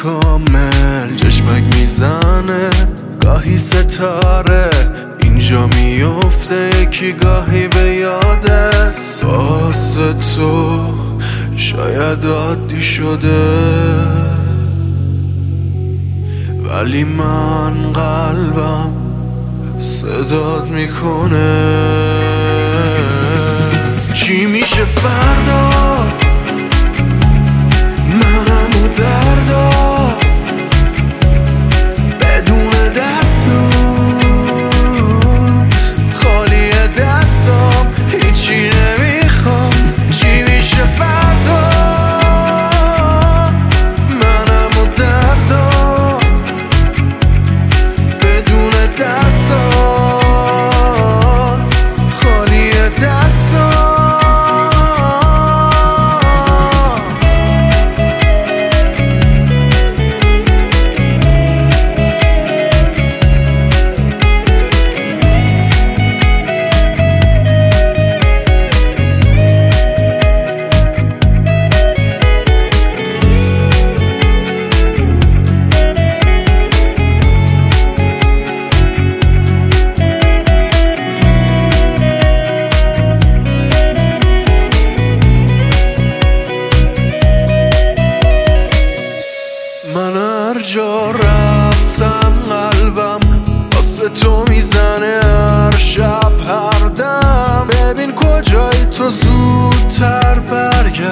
کامل چشمک میزنه گاهی ستاره اینجا میفته یکی گاهی به یادت واسه تو شاید عادی شده ولی من قلبم صدات میکنه چی میشه فردا منم و دردا بدون دستات خالی دستام هیچی نمیخوام چی میشه فردا منم و دردا بدون دستات خالی دستام من هر جا رفتم قلبم واسه تو میزنه هر شب هر دم ببین کجایی تو زودتر برگرد